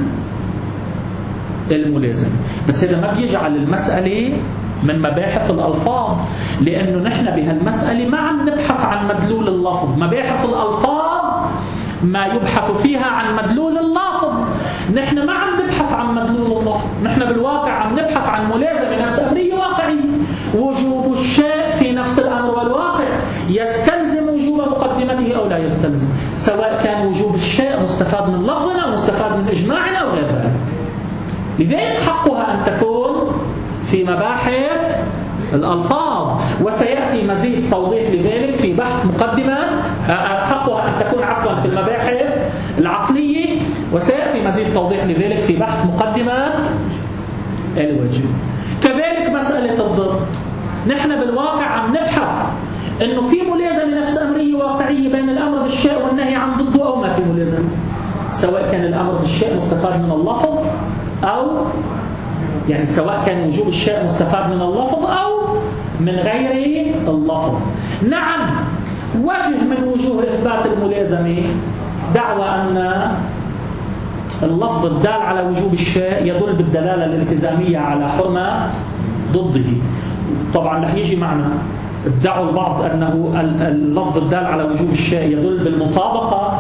الملازمة، بس هذا ما بيجعل المسألة من مباحث الألفاظ، لأنه نحن بهالمسألة ما عم نبحث عن مدلول اللفظ. مباحث الألفاظ ما يبحث فيها عن مدلول اللفظ، نحن ما عم نبحث عن مدلول اللفظ، نحن بالواقع عم نبحث عن ملازمة نفس أمرية واقعية. وجوب الشيء في نفس الأمر والواقع يستلزم وجوب مقدمته أو لا يستلزم، سواء كان وجوب الشيء مستفاد من لفظنا أو مستفاد من إجماعنا أو غير ذلك. لذلك حقها أن تكون في مباحث الألفاظ، وسيأتي مزيد توضيح لذلك في بحث مقدمة. حقها أن تكون في المباحث العقلية، وسيأتي مزيد توضيح لذلك في بحث مقدمة الوجه. كذلك مسألة الضد، نحن بالواقع عم نبحث أنه في ملازمة نفس أمرية واقعية بين الأمر بالشيء والنهي عن ضده أو ما في ملازمة، سواء كان الأمر بالشيء مستفاد من اللفظ أو يعني سواء كان وجوب الشيء مستفاد من اللفظ أو من غير اللفظ. نعم، وجه من وجوه إثبات الملازمة دعوى أن اللفظ الدال على وجوب الشيء يدل بالدلالة الالتزامية على حرمة ضده. طبعا رح يجي معنا ادعوا البعض أنه اللفظ الدال على وجوب الشيء يدل بالمطابقة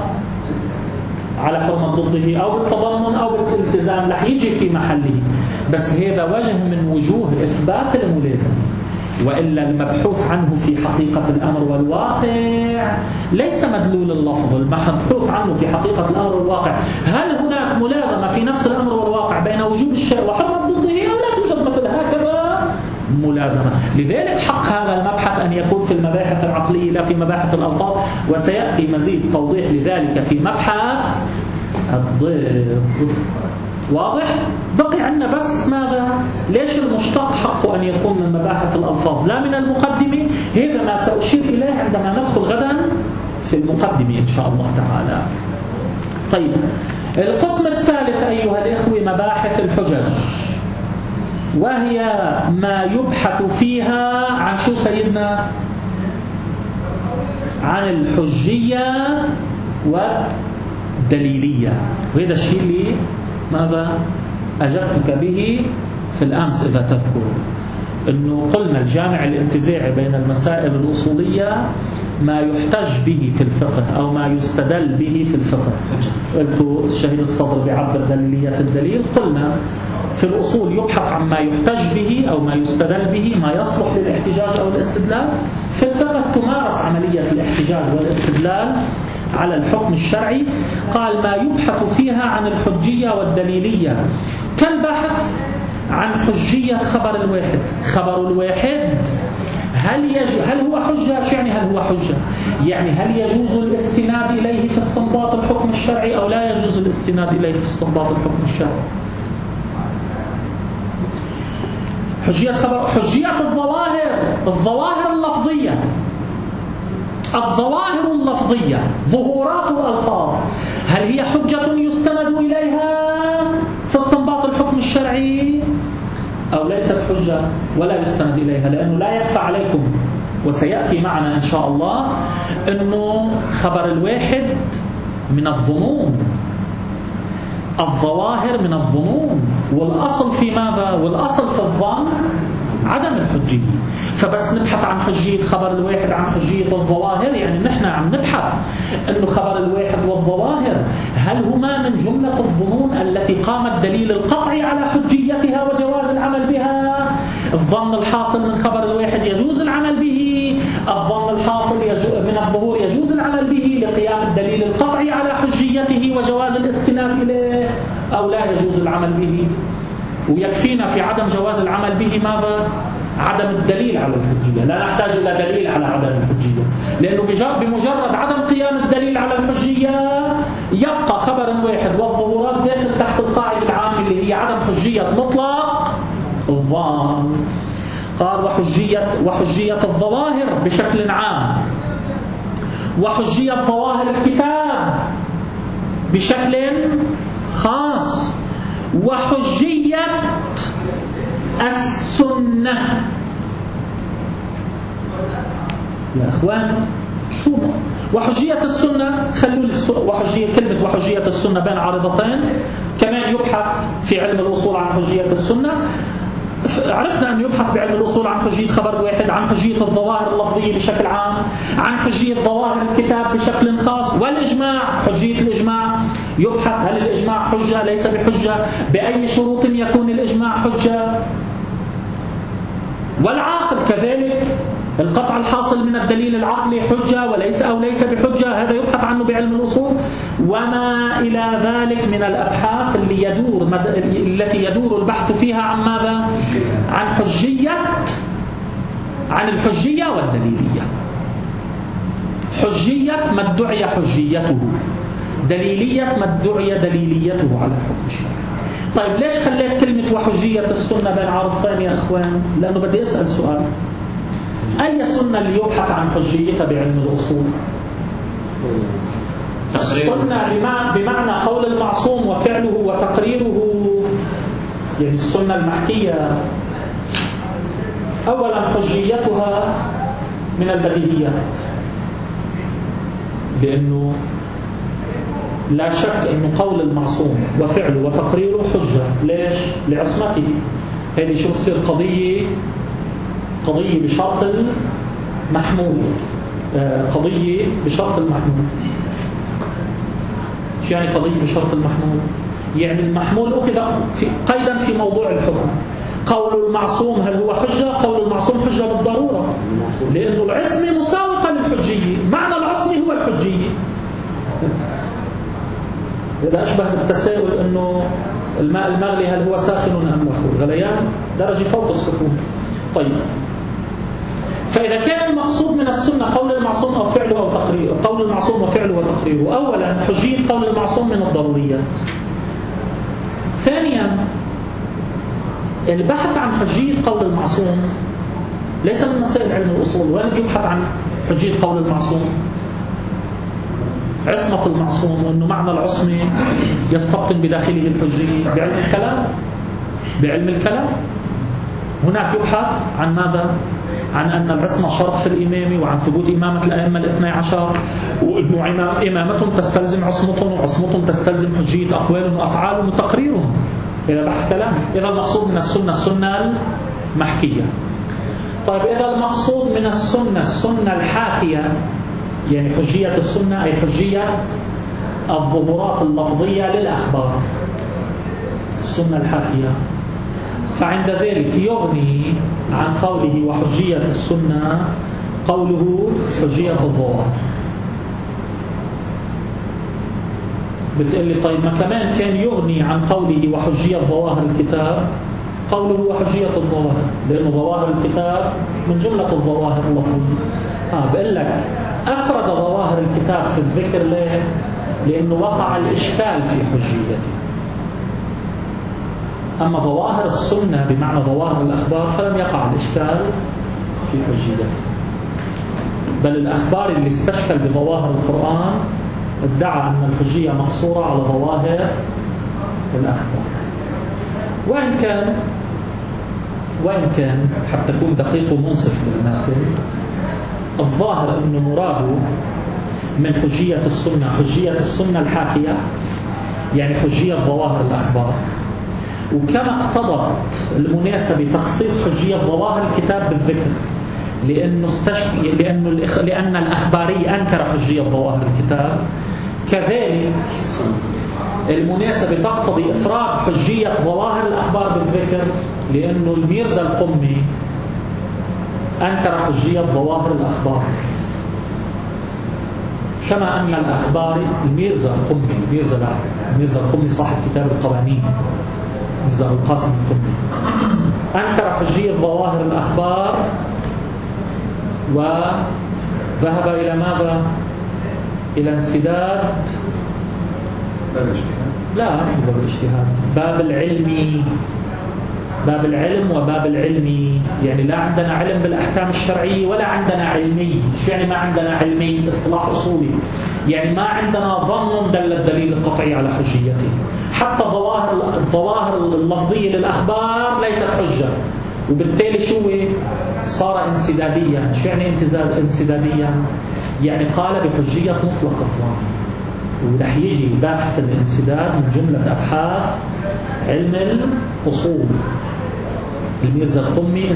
على حرمة ضده أو بالتضمن أو بالالتزام، رح يجي في محله، بس هذا وجه من وجوه إثبات الملازمة. وإلا المبحوث عنه في حقيقة الأمر والواقع ليس مدلول اللفظ، المبحوث عنه في حقيقة الأمر والواقع هل هناك ملازمة في نفس الأمر والواقع بين وجوب الشيء وحرمة ضده أو لا توجد مثل هكذا ملازمة. لذلك حق هذا المبحث أن يكون في المباحث العقلية لا في مباحث الألفاظ، وسيأتي مزيد توضيح لذلك في مبحث الضد. واضح؟ بقي عنا بس ماذا؟ ليش المشتق حقه أن يكون من مباحث الألفاظ لا من المقدمة؟ هذا ما سأشير إليه عندما ندخل غدا في المقدمة إن شاء الله تعالى. طيب، القسم الثالث أيها الإخوة مباحث الحجج، وهي ما يبحث فيها عن شو سيدنا؟ عن الحجية والدليلية. وهذا الشيء اللي ماذا أجبتك به في الأمس إذا تذكروا، أنه قلنا الجامع الانتزاعي بين المسائل الأصولية ما يحتج به في الفقه أو ما يستدل به في الفقه. قلت الشهيد الصدر بعبر دليلية الدليل، قلنا في الأصول يبحث عن ما يحتج به أو ما يستدل به، ما يصلح للاحتجاج أو الاستدلال. في الفقه تمارس عملية الاحتجاج والاستدلال على الحكم الشرعي. قال ما يبحث فيها عن الحجية والدليلية كالبحث عن حجية خبر الواحد. خبر الواحد هل هو حجة؟ يعني هل هو حجة؟ يعني هل يجوز الاستناد إليه في استنباط الحكم الشرعي أو لا يجوز الاستناد إليه في استنباط الحكم الشرعي؟ حجية خبر، حجية الظواهر اللفظية، الظواهر اللفظية، ظهورات الألفاظ، هل هي حجة يستند إليها في استنباط الحكم الشرعي أو ليست حجة ولا يستند إليها؟ لأنه لا يخفى عليكم وسيأتي معنا إن شاء الله أنه خبر الواحد من الظنون، الظواهر من الظنون، والأصل في ماذا؟ والأصل في الظن عدم الحجية. فبس نبحث عن حجية خبر الواحد عن حجية الظواهر، يعني نحن عم نبحث أنه خبر الواحد والظواهر هل هما من جملة الظنون التي قام الدليل القطعي على حجيتها وجواز العمل بها. الظن الحاصل من خبر الواحد يجوز العمل به، الظن الحاصل من الظهور يجوز العمل به لقيام الدليل القطعي على حجيته وجواز الاستناد إليه، أو لا يجوز العمل به. ويكفينا في عدم جواز العمل به ماذا؟ عدم الدليل على الحجية. لا نحتاج إلى دليل على عدم الحجية، لأنه بمجرد عدم قيام الدليل على الحجية يبقى خبر واحد والظهورات داخل تحت القاعدة العامة اللي هي عدم حجية مطلق الظن. قال وحجية الظواهر بشكل عام، وحجية ظواهر الكتاب بشكل خاص، وحجية السنة. يا أخوان شو وحجية السنة؟ خلوا كلمة وحجية السنة بين عارضتين. كمان يبحث في علم الأصول عن حجية السنة. عرفنا أن يبحث بعلم الأصول عن حجية خبر واحد، عن حجية الظواهر اللفظية بشكل عام، عن حجية ظواهر الكتاب بشكل خاص، والإجماع حجية الإجماع. يبحث هل الإجماع حجة ليس بحجة، بأي شروط يكون الإجماع حجة، والعاقل كذلك القطع الحاصل من الدليل العقلي حجة وليس أو ليس بحجة، هذا يبحث عنه بعلم الأصول. وما إلى ذلك من الأبحاث التي يدور البحث فيها عن ماذا؟ عن الحجية والدليلية. حجية ما ادعي حجيته، دليلية ما ادعي دليليته على الحكم الشرعي. طيب ليش خليت كلمة وحجية السنة بين عارضتين يا أخوان؟ لأنه بدي أسأل سؤال، أي سنة اللي يبحث عن حجيتها بعلم الأصول؟ السنة بمعنى قول المعصوم وفعله وتقريره، يعني السنة المحكية. أولا حجيتها من البديهيات، لأنه لا شك أن قول المعصوم وفعله وتقريره حجة. ليش؟ لعصمته. هذه شو تصير قضية بشرط المحمول، قضية بشرط المحمول. شو يعني قضية بشرط المحمول؟ يعني المحمول أخذ قيدا في موضوع الحكم. قول المعصوم هل هو حجة؟ قول المعصوم حجة بالضرورة، لأنه العصمة مساوقة للحجية. معنى العصمة هو الحجية. إذا أشبه بالتساؤل أنه الماء المغلي هل هو ساخن أم مفعول؟ غليان درجة فوق السخون. طيب، فإذا كان المقصود من السنة قول المعصوم أو فعله أو تقريره، قول المعصوم وفعله وتقريره، أولا حجية قول المعصوم من الضروريات. ثانيا البحث عن حجية قول المعصوم ليس من مسائل علم الأصول. وين يبحث عن حجية قول المعصوم؟ عصمة المعصوم، وأنه معنى العصمة يستبطن بداخله الحجية بعلم الكلام. هناك يبحث عن ماذا؟ عن أن العصمة شرط في الإمامة، وعن ثبوت إمامة الأئمة الاثني عشر، وأنه إمامتهم تستلزم عصمتهم، وعصمتهم تستلزم حجية أقوالهم وأفعالهم وتقريرهم. إذا بحث كلامي. إذا المقصود من السنة المحكية. طيب إذا المقصود من السنة الحاكية، يعني حجية السنة أي حجية الظهورات اللفظية للأخبار، السنة الحاكية، فعند ذلك يغني عن قوله وحجية السنة قوله حجية الظواهر. بتقول لي طيب ما كمان كان يغني عن قوله وحجية ظواهر الكتاب قوله وحجية الظواهر، لأن ظواهر الكتاب من جملة الظواهر اللفظية. بقول لك أفرد ظواهر الكتاب في الذكر ليه؟ لأنه وقع الإشكال في حجيته. أما ظواهر السنة بمعنى ظواهر الأخبار فلم يقع الإشكال في حجيته، بل الأخبار اللي استشكل بظواهر القرآن ادعى أن الحجية مقصورة على ظواهر الأخبار. وإن كان حتى تكون دقيق ومنصف للماثل، الظاهر أن مراده من حجية السنة الحاكية، يعني حجية ظواهر الأخبار. وكما اقتضت المناسبة تخصيص حجية ظواهر الكتاب بالذكر لأن الأخباري أنكر حجية ظواهر الكتاب، كذلك المناسبة تقتضي إفراد حجية ظواهر الأخبار بالذكر لأنه الميرزا القمي أنكر حجية ظواهر الأخبار، كما أن الأخباري الميرزا القمي صاحب كتاب القوانين، ميرزا القاسم القمي أنكر حجية ظواهر الأخبار وذهب إلى ماذا؟ إلى انسداد باب الاجتهاد، باب العلم وباب العلمي. يعني لا عندنا علم بالأحكام الشرعية ولا عندنا علمي. شو يعني ما عندنا علمي؟ اصطلاح أصولي، يعني ما عندنا ظن دل الدليل القطعي على حجيته. حتى الظواهر اللفظية للأخبار ليست حجة، وبالتالي شو صار انسداديا. شو يعني انسداديا؟ يعني قال بحجية مطلق الظن. ورح يجي باحث الانسداد من جملة أبحاث علم الأصول. الميرزا القمي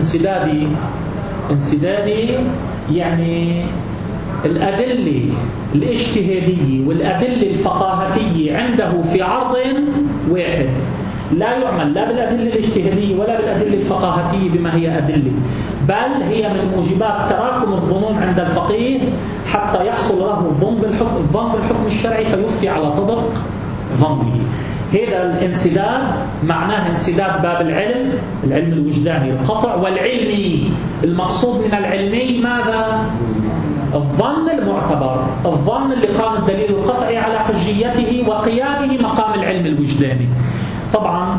انسدادي يعني الأدلة الاجتهادية والأدلة الفقاهتية عنده في عرض واحد، لا يعمل لا بالأدلة الاجتهادية ولا بالأدلة الفقاهتية بما هي أدلة، بل هي من موجبات تراكم الظنون عند الفقيه حتى يحصل له الظن بالحكم الشرعي فيفتي على طبق ظنه. هذا الانسداد معناه انسداد باب العلم الوجداني القطع، والعلمي المقصود من العلمي ماذا؟ الظن المعتبر، الظن اللي قام الدليل القطعي على حجيته وقيامه مقام العلم الوجداني. طبعا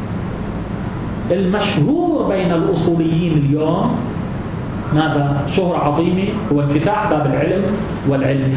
المشهور بين الأصوليين اليوم ماذا؟ شهرة عظيمة، هو انفتاح باب العلم والعلم،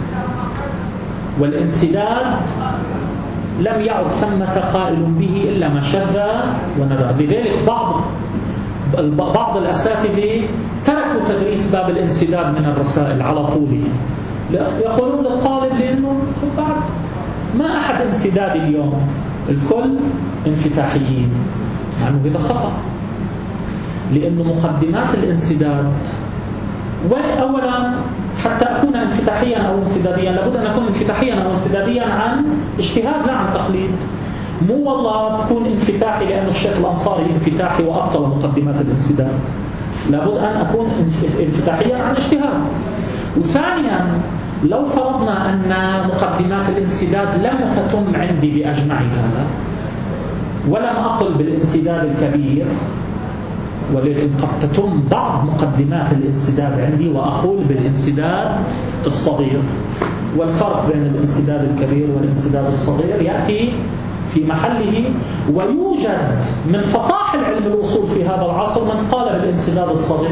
والانسداد لم يعد ثمة قائل به إلا ما شذ وندر. لذلك بعض الأساتذة تركوا تدريس باب الانسداد من الرسائل على طوله، يقولون للطالب لأنه بعد ما أحد انسداد اليوم، الكل انفتاحيين، مع أنه هذا خطأ، لأنه مقدمات الانسداد أولا حتى أكون انفتاحيا أو انسداديا لابد أن أكون انفتاحيا أو انسداديا عن اجتهاد لا عن تقليد. مو والله تكون انفتاحي لأن الشيخ الأنصاري انفتاحي وأبطل مقدمات الانسداد، لابد أن أكون انفتاحيا عن اجتهاد. وثانيا لو فرضنا أن مقدمات الانسداد لم تتم عندي بأجمعها ولم أقل بالانسداد الكبير، ولكن قد تتم بعض مقدمات الانسداد عندي وأقول بالانسداد الصغير، والفرق بين الانسداد الكبير والانسداد الصغير يأتي في محله. ويوجد من فطاح العلم الأصول في هذا العصر من قال بالانسداد الصغير،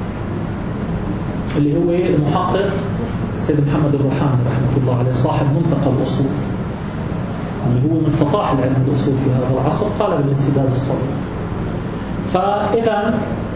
اللي هو المحقق السيد محمد الروحاني رحمة الله عليه صاحب منتقى الأصول، اللي هو من فطاح العلم الأصول في هذا العصر قال بالانسداد الصغير. فإذا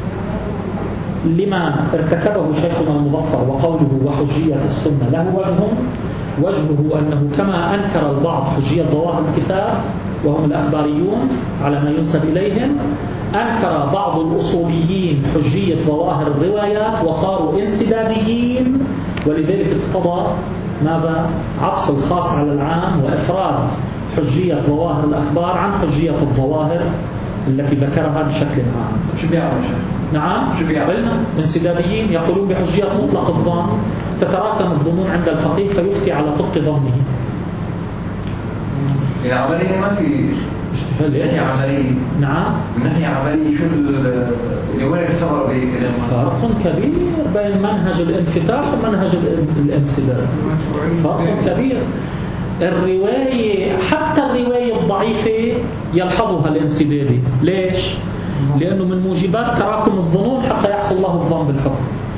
لما ارتكبه شيخنا المظفر وقوله وحجية السنة له وجهه أنه كما أنكر البعض حجية ظواهر الكتاب وهم الأخباريون على ما ينسب إليهم، أنكر بعض الأصوليين حجية ظواهر الروايات وصاروا انسداديين، ولذلك اقتضى ماذا؟ عطف الخاص على العام وإفراد حجية ظواهر الأخبار عن حجية الظواهر التي ذكرها بشكل عام. شو بيعمل؟ نعم، شو بيعملنا؟ انسداديين يقولون بحجية مطلق الظن، تتراكم الظنون عند الفقيه فيفتي على طبق ظنه. العملية ما في نهي عملي. نعم، نهي عملي. شو اللي وين الثمرة بكلام؟ فرق كبير بين منهج الانفتاح ومنهج الانسداد، فرق كبير. الرواية حتى الرواية الضعيفة يلحظها الانسدادي. ليش؟ لأنه من موجبات تراكم الظنون حتى يحصل له الظن بالحكم.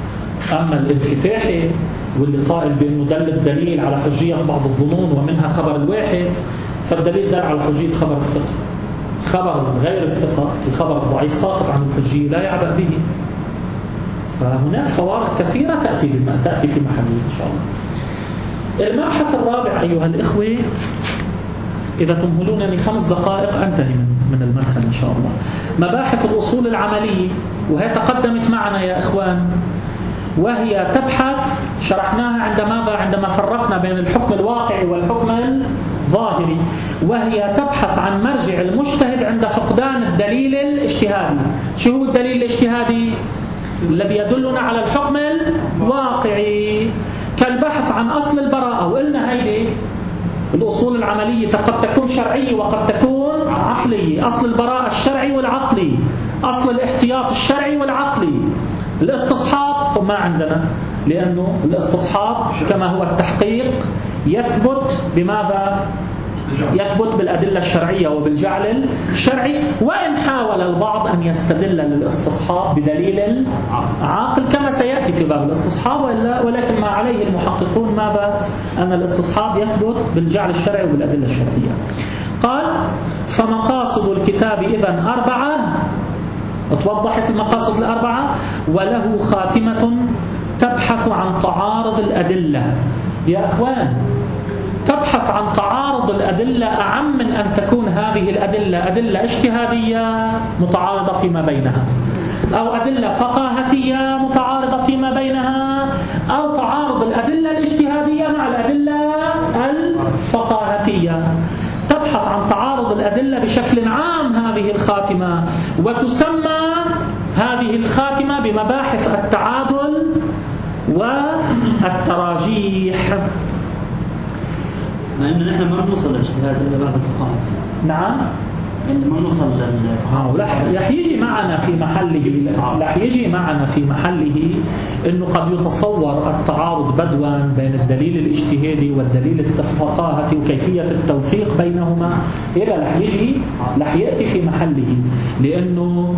أما الانفتاحي واللي قائل بأنه دل الدليل على حجية بعض الظنون ومنها خبر الواحد، فالدليل دل على حجية خبر الثقة. خبر غير الثقة الخبر الضعيف ساقط عن الحجية لا يعبأ به. فهناك فوارق كثيرة تأتي في محله إن شاء الله. المبحث الرابع أيها الإخوة، إذا تمهلونني 5 دقائق أنتهي من المدخل إن شاء الله. مباحث الأصول العملية، وهي تقدمت معنا يا إخوان، وهي تبحث شرحناها عندما فرقنا بين الحكم الواقعي والحكم الظاهري، وهي تبحث عن مرجع المجتهد عند فقدان الدليل الاجتهادي. شو هو الدليل الاجتهادي؟ الذي يدلنا على الحكم الواقعي، كالبحث عن أصل البراءة. وقلنا هيدي الأصول العملية قد تكون شرعية وقد تكون عقلية. أصل البراءة الشرعي والعقلي، أصل الاحتياط الشرعي والعقلي. الاستصحاب ما عندنا، لأنه الاستصحاب كما هو التحقيق يثبت بماذا؟ يثبت بالأدلة الشرعية وبالجعل الشرعي، وإن حاول البعض أن يستدل للاستصحاب بدليل عاقل كما سيأتي في باب الاستصحاب، ولكن ما عليه المحققون ماذا؟ أن الاستصحاب يثبت بالجعل الشرعي وبالأدلة الشرعية. قال: فمقاصد الكتاب إذن 4. اتوضحت المقاصد 4. وله خاتمة تبحث عن تعارض الأدلة. يا أخوان، تبحث عن تعارض الأدلة أعم من أن تكون هذه الأدلة أدلة اجتهادية متعارضة فيما بينها، أو أدلة فقاهتية متعارضة فيما بينها، أو تعارض الأدلة الاجتهادية مع الأدلة الفقاهتية. تبحث عن تعارض الأدلة بشكل عام هذه الخاتمة، وتسمى هذه الخاتمة بمباحث التعادل والتراجيح. مع إنه نحن ما بنوصل للاجتهاد إلا بعد الفقاهة. نعم، يعني ما بنوصل رح يجي معنا في محله إنه قد يتصور التعارض بدوا بين الدليل الاجتهادي والدليل الفقاهتي وكيفية التوفيق بينهما. إذا رح يأتي في محله، لأنه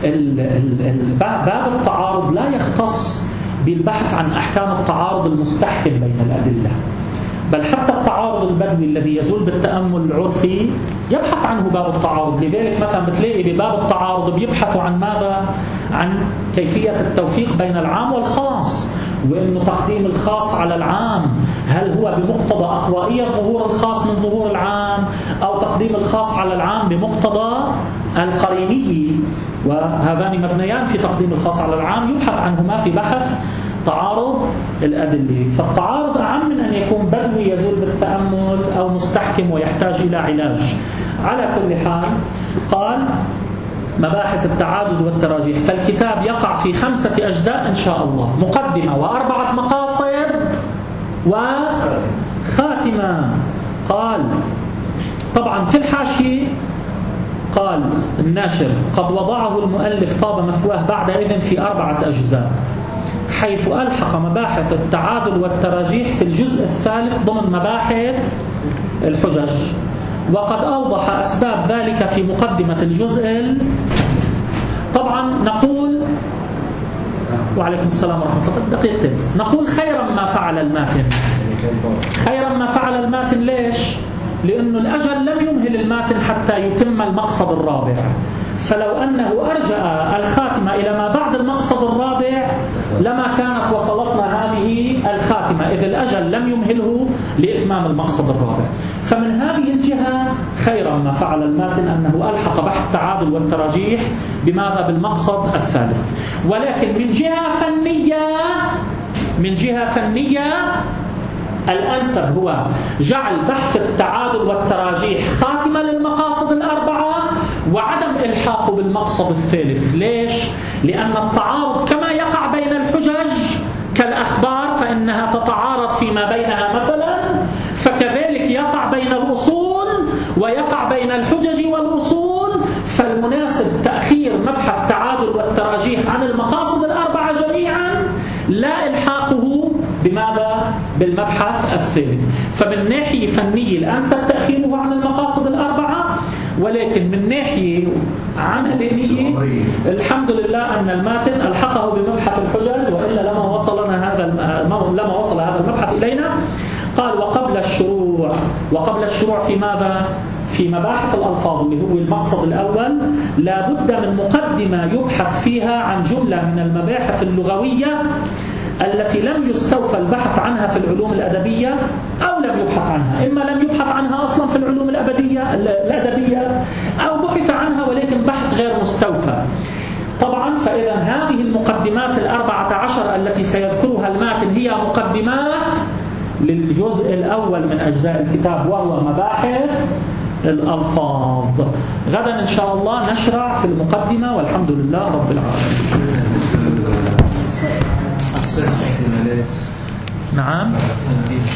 باب التعارض لا يختص بالبحث عن أحكام التعارض المستحكم بين الأدلة، بل حتى التعارض البدوي الذي يزول بالتأمل العرفي يبحث عنه باب التعارض. لذلك مثلا بتلاقي بباب التعارض بيبحثوا عن ماذا؟ عن كيفية التوفيق بين العام والخاص، وإنه تقديم الخاص على العام هل هو بمقتضى أقوائية ظهور الخاص من ظهور العام، أو تقديم الخاص على العام بمقتضى القرينية. وهذان مبنيان في تقديم الخاص على العام يبحث عنهما في بحث تعارض الأدلة. فالتعارض أعم من أن يكون بدوي يزول بالتأمل أو مستحكم ويحتاج إلى علاج. على كل حال، قال: مباحث التعادل والتراجيح. فالكتاب يقع في 5 أجزاء إن شاء الله: مقدمة و4 مقاصد وخاتمة. قال طبعا في الحاشية قال الناشر: قد وضعه المؤلف طاب مثواه بعد إذن في 4 أجزاء، حيث ألحق مباحث التعادل والتراجيح في الجزء الثالث ضمن مباحث الحجج، وقد أوضح أسباب ذلك في مقدمة الجزء الثالث. طبعا نقول، وعليكم السلام ورحمة الله، دقيقتين بس، نقول خيرا ما فعل الماتن. خيرا ما فعل الماتن. ليش؟ لأنه الأجل لم يمهل الماتن حتى يتم المقصد الرابع، فلو أنه أرجع الخاتمة إلى ما بعد المقصد الرابع لما كانت وصلتنا هذه الخاتمة، إذ الأجل لم يمهله لإتمام المقصد الرابع. فمن هذه الجهة خيرا ما فعل الماتن أنه ألحق بحث التعادل والتراجيح بماذا؟ بالمقصد الثالث. ولكن من جهة فنية الأنسب هو جعل بحث التعادل والتراجيح خاتمة للمقاصد 4 وعدم إلحاقه بالمقصد الثالث. ليش؟ لأن التعارض كما يقع بين الحجج كالأخبار فإنها تتعارض فيما بينها مثلا، فكذلك يقع بين الأصول ويقع بين الحجج والأصول. فالمناسب تأخير مبحث التعادل والتراجيح عن المقاصد 4 جميعا، لا إلحاقه بماذا؟ بالمبحث الثالث. فمن ناحية فنية الأنسب تأخيره عن المقاصد 4، ولكن من ناحية عملية الحمد لله أن الماتن ألحقه بمبحث الحجج، وإلا لما وصل في مباحث الألفاظ اللي هو المقصد الأول لا بد من مقدمة يبحث فيها عن جملة من المباحث اللغوية التي لم يستوفى البحث عنها في العلوم الأدبية أو لم يبحث عنها، إما لم يبحث عنها أصلا في العلوم الأدبية أو بحث عنها ولكن بحث غير مستوفى. طبعا فإذا هذه المقدمات 14 التي سيذكرها الماتن هي مقدمات للجزء الأول من أجزاء الكتاب وهو مباحث الألفاظ. غدا إن شاء الله نشرع في المقدمة والحمد لله رب العالمين. أحسن احتمالات. نعم.